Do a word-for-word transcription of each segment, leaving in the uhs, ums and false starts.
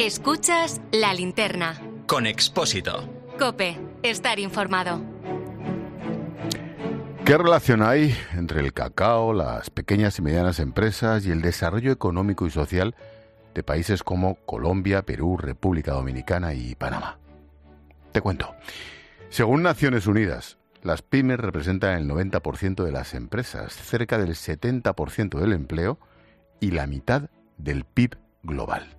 Escuchas La Linterna. Con Expósito. COPE. Estar informado. ¿Qué relación hay entre el cacao, las pequeñas y medianas empresas y el desarrollo económico y social de países como Colombia, Perú, República Dominicana y Panamá? Te cuento. Según Naciones Unidas, las pymes representan el noventa por ciento de las empresas, cerca del setenta por ciento del empleo y la mitad del P I B global.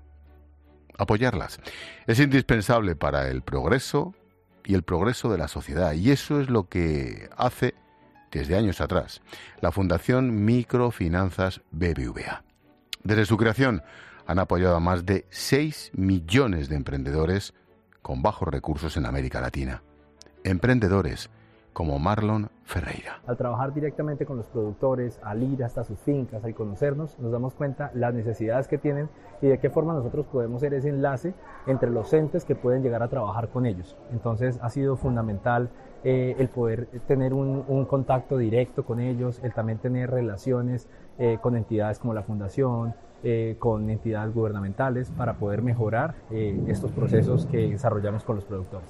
Apoyarlas es indispensable para el progreso y el progreso de la sociedad, y eso es lo que hace desde años atrás la Fundación Microfinanzas B B V A. Desde su creación han apoyado a más de seis millones de emprendedores con bajos recursos en América Latina. Emprendedores como Marlon Ferreira. Al trabajar directamente con los productores, al ir hasta sus fincas, al conocernos, nos damos cuenta las necesidades que tienen y de qué forma nosotros podemos ser ese enlace entre los entes que pueden llegar a trabajar con ellos. Entonces ha sido fundamental eh, el poder tener un, un contacto directo con ellos, el también tener relaciones eh, con entidades como la Fundación, eh, con entidades gubernamentales para poder mejorar eh, estos procesos que desarrollamos con los productores.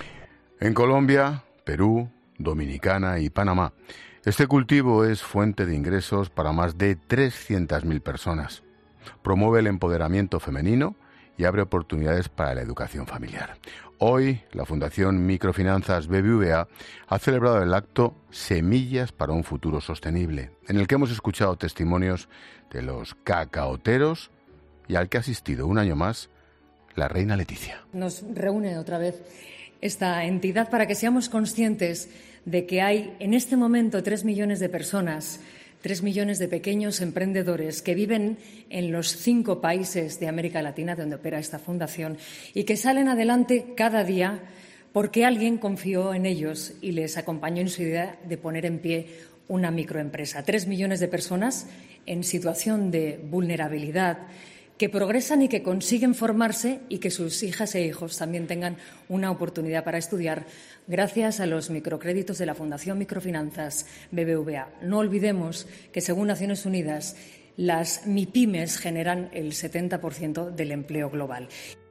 En Colombia, Perú, Dominicana y Panamá, este cultivo es fuente de ingresos para más de trescientas mil personas. Promueve el empoderamiento femenino y abre oportunidades para la educación familiar. Hoy, la Fundación Microfinanzas B B V A ha celebrado el acto Semillas para un futuro sostenible, en el que hemos escuchado testimonios de los cacaoteros y al que ha asistido un año más la reina Leticia. Nos reúne otra vez esta entidad para que seamos conscientes de que hay en este momento tres millones de personas, tres millones de pequeños emprendedores que viven en los cinco países de América Latina donde opera esta fundación y que salen adelante cada día porque alguien confió en ellos y les acompañó en su idea de poner en pie una microempresa. Tres millones de personas en situación de vulnerabilidad que progresan y que consiguen formarse y que sus hijas e hijos también tengan una oportunidad para estudiar gracias a los microcréditos de la Fundación Microfinanzas B B V A. No olvidemos que, según Naciones Unidas, las MIPYMES generan el setenta por ciento del empleo global.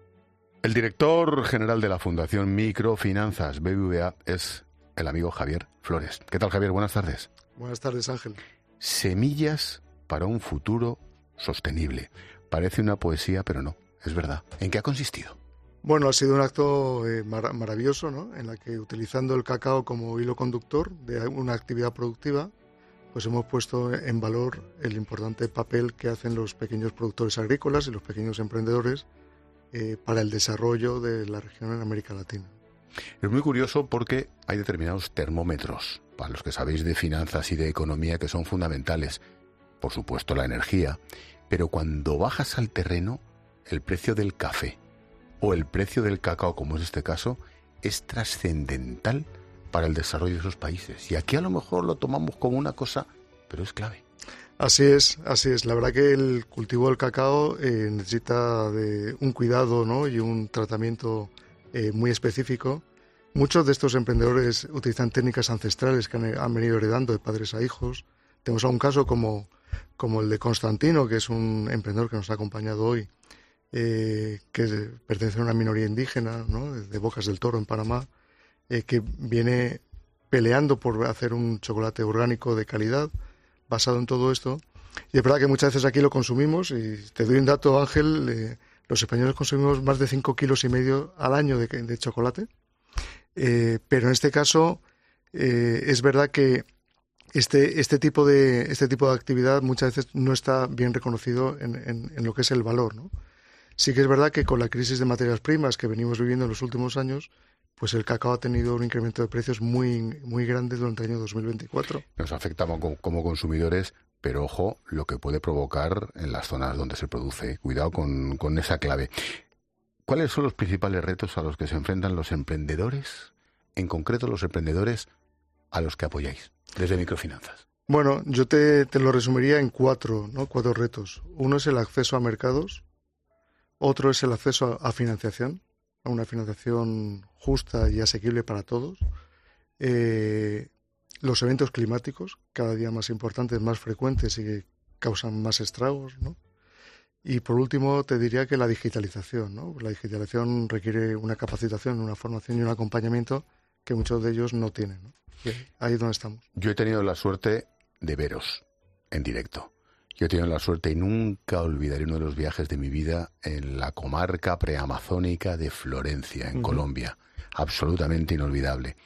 El director general de la Fundación Microfinanzas B B V A es el amigo Javier Flores. ¿Qué tal, Javier? Buenas tardes. Buenas tardes, Ángel. Semillas para un futuro sostenible. Parece una poesía, pero no, es verdad. ¿En qué ha consistido? Bueno, ha sido un acto eh, mar- maravilloso, ¿no? En la que, utilizando el cacao como hilo conductor de una actividad productiva, pues hemos puesto en valor el importante papel que hacen los pequeños productores agrícolas y los pequeños emprendedores eh, para el desarrollo de la región en América Latina. Es muy curioso porque hay determinados termómetros, para los que sabéis de finanzas y de economía, que son fundamentales. Por supuesto, la energía. Pero cuando bajas al terreno, el precio del café o el precio del cacao, como es este caso, es trascendental para el desarrollo de esos países. Y aquí a lo mejor lo tomamos como una cosa, pero es clave. Así es, así es. La verdad que el cultivo del cacao eh, necesita de un cuidado, ¿no? Y un tratamiento eh, muy específico. Muchos de estos emprendedores utilizan técnicas ancestrales que han, han venido heredando de padres a hijos. Tenemos a un caso como... como el de Constantino, que es un emprendedor que nos ha acompañado hoy, eh, que pertenece a una minoría indígena, ¿no? De Bocas del Toro, en Panamá, eh, que viene peleando por hacer un chocolate orgánico de calidad, basado en todo esto. Y es verdad que muchas veces aquí lo consumimos, y te doy un dato, Ángel, eh, los españoles consumimos más de cinco kilos y medio al año de, de chocolate, eh, pero en este caso eh, es verdad que Este, este, tipo de, este tipo de actividad muchas veces no está bien reconocido en, en, en lo que es el valor, ¿no? Sí que es verdad que con la crisis de materias primas que venimos viviendo en los últimos años, pues el cacao ha tenido un incremento de precios muy, muy grande durante el año dos mil veinticuatro. Nos afecta como, como consumidores, pero ojo lo que puede provocar en las zonas donde se produce. Cuidado con, con esa clave. ¿Cuáles son los principales retos a los que se enfrentan los emprendedores, en concreto los emprendedores a los que apoyáis desde Microfinanzas? Bueno, yo te, te lo resumiría en cuatro, ¿no? Cuatro retos. Uno es el acceso a mercados, otro es el acceso a, a financiación, a una financiación justa y asequible para todos. Eh, los eventos climáticos, cada día más importantes, más frecuentes y que causan más estragos, ¿no? Y por último, te diría que la digitalización, ¿no? La digitalización requiere una capacitación, una formación y un acompañamiento que muchos de ellos no tienen, ¿no? Y ahí es donde estamos. Yo he tenido la suerte de veros en directo. Yo he tenido la suerte y nunca olvidaré uno de los viajes de mi vida en la comarca preamazónica de Florencia, en uh-huh. Colombia. Absolutamente inolvidable.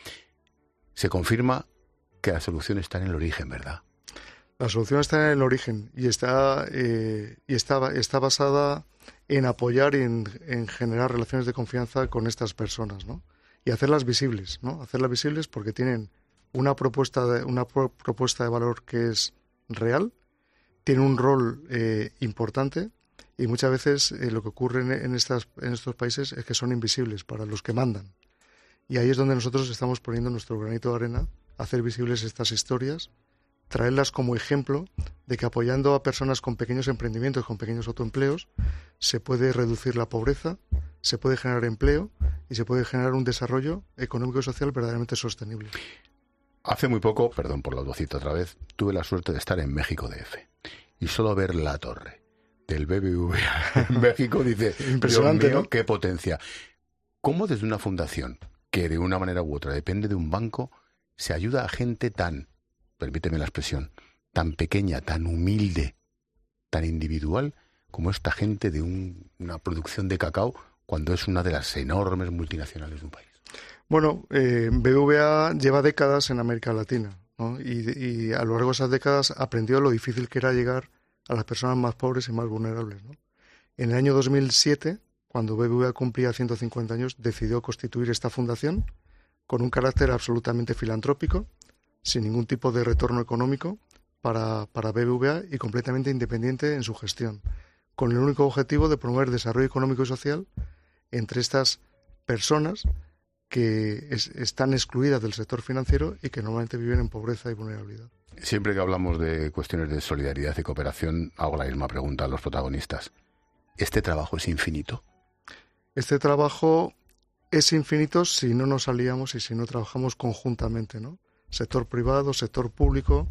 Se confirma que la solución está en el origen, ¿verdad? La solución está en el origen y está, eh, y está, está basada en apoyar y en, en generar relaciones de confianza con estas personas, ¿no? Y hacerlas visibles, ¿no? Hacerlas visibles porque tienen una propuesta de, una pro, propuesta de valor que es real, tienen un rol eh, importante y muchas veces eh, lo que ocurre en, en, estas, en estos países es que son invisibles para los que mandan. Y ahí es donde nosotros estamos poniendo nuestro granito de arena, hacer visibles estas historias, traerlas como ejemplo de que apoyando a personas con pequeños emprendimientos, con pequeños autoempleos, se puede reducir la pobreza, se puede generar empleo y se puede generar un desarrollo económico y social verdaderamente sostenible. Hace muy poco, perdón por la vocita otra vez, tuve la suerte de estar en México D F y solo ver la torre del B B V A en México dice, impresionante, Dios mío, ¿no? Qué potencia. ¿Cómo desde una fundación que de una manera u otra depende de un banco se ayuda a gente tan, permíteme la expresión, tan pequeña, tan humilde, tan individual como esta gente de un, una producción de cacao cuando es una de las enormes multinacionales de un país? Bueno, eh, B B V A lleva décadas en América Latina, ¿no? y, y a lo largo de esas décadas aprendió lo difícil que era llegar a las personas más pobres y más vulnerables, ¿no? En el año dos mil siete, cuando B B V A cumplía ciento cincuenta años, decidió constituir esta fundación con un carácter absolutamente filantrópico, sin ningún tipo de retorno económico para, para B B V A y completamente independiente en su gestión, con el único objetivo de promover desarrollo económico y social entre estas personas que es, están excluidas del sector financiero y que normalmente viven en pobreza y vulnerabilidad. Siempre que hablamos de cuestiones de solidaridad y cooperación, hago la misma pregunta a los protagonistas. ¿Este trabajo es infinito? Este trabajo es infinito si no nos aliamos y si no trabajamos conjuntamente, ¿no? Sector privado, sector público,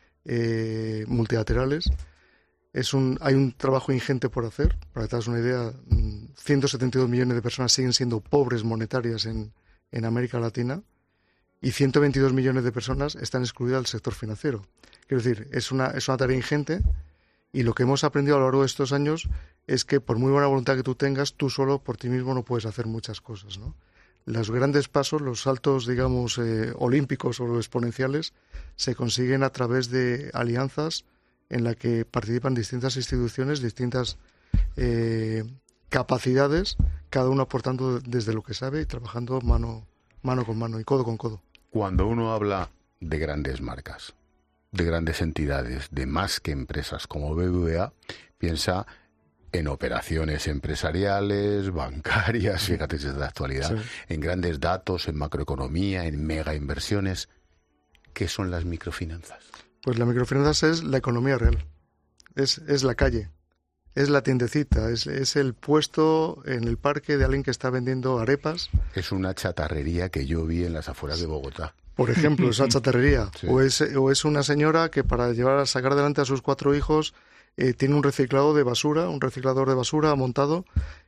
eh, multilaterales. Es un, hay un trabajo ingente por hacer. Para que te hagas una idea, ciento setenta y dos millones de personas siguen siendo pobres monetarias en, en América Latina y ciento veintidós millones de personas están excluidas del sector financiero. Quiero decir, es una, es una tarea ingente y lo que hemos aprendido a lo largo de estos años es que por muy buena voluntad que tú tengas, tú solo por ti mismo no puedes hacer muchas cosas, ¿no? Los grandes pasos, los saltos, digamos, eh, olímpicos o los exponenciales, se consiguen a través de alianzas en la que participan distintas instituciones, distintas eh, capacidades, cada uno aportando desde lo que sabe y trabajando mano, mano con mano y codo con codo. Cuando uno habla de grandes marcas, de grandes entidades, de más que empresas como B B V A, piensa en operaciones empresariales, bancarias, fíjate si es de la actualidad, sí. En grandes datos, en macroeconomía, en mega inversiones. ¿Qué son las microfinanzas? Pues la microfinanzas es la economía real, es, es la calle, es la tiendecita, es, es el puesto en el parque de alguien que está vendiendo arepas. Es una chatarrería que yo vi en las afueras de Bogotá. Por ejemplo, esa chatarrería. Sí. O, es, o es una señora que para llevar a sacar adelante a sus cuatro hijos eh, tiene un reciclado de basura, un reciclador de basura montado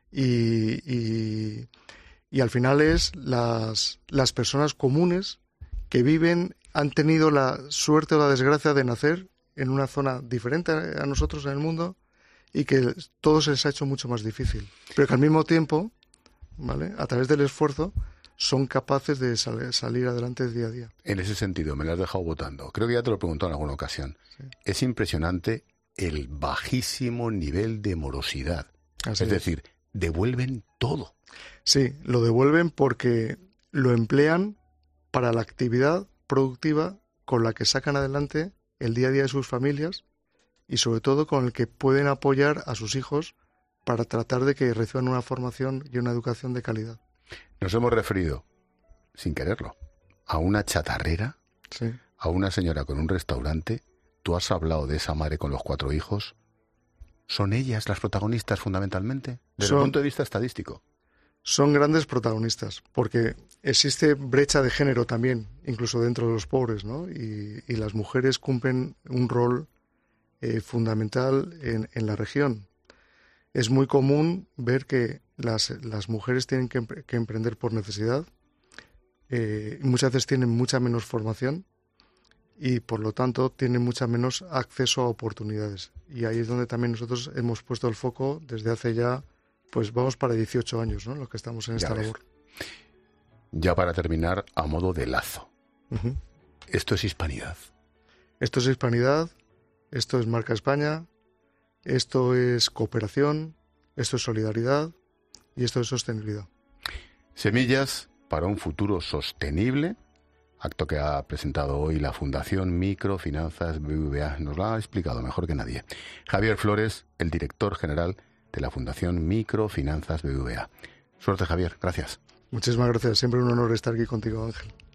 y, y, y al final es las, las personas comunes que viven, han tenido la suerte o la desgracia de nacer en una zona diferente a nosotros en el mundo y que todo se les ha hecho mucho más difícil. Pero que al mismo tiempo, ¿vale?, a través del esfuerzo, son capaces de sal- salir adelante día a día. En ese sentido, me lo has dejado votando. Creo que ya te lo he preguntado en alguna ocasión. Sí. Es impresionante el bajísimo nivel de morosidad. Así es decir, es. devuelven todo. Sí, lo devuelven porque lo emplean para la actividad productiva con la que sacan adelante el día a día de sus familias y sobre todo con el que pueden apoyar a sus hijos para tratar de que reciban una formación y una educación de calidad. Nos hemos referido, sin quererlo, a una chatarrera, sí. a una señora con un restaurante. Tú has hablado de esa madre con los cuatro hijos. ¿Son ellas las protagonistas fundamentalmente? Desde Son... el punto de vista estadístico. Son grandes protagonistas, porque existe brecha de género también, incluso dentro de los pobres, ¿no? Y, y las mujeres cumplen un rol eh, fundamental en, en la región. es muy común ver que las, las mujeres tienen que, que emprender por necesidad, eh, muchas veces tienen mucha menos formación y por lo tanto tienen mucha menos acceso a oportunidades. Y ahí es donde también nosotros hemos puesto el foco desde hace ya, pues vamos para dieciocho años, ¿no? Los que estamos en esta labor. Ya para terminar, a modo de lazo. Uh-huh. Esto es hispanidad. Esto es hispanidad, esto es Marca España, esto es cooperación, esto es solidaridad y esto es sostenibilidad. Semillas para un futuro sostenible, acto que ha presentado hoy la Fundación Microfinanzas B B V A. Nos lo ha explicado mejor que nadie. Javier Flores, el director general de la Fundación Microfinanzas B B V A. Suerte, Javier. Gracias. Muchísimas gracias. Siempre un honor estar aquí contigo, Ángel.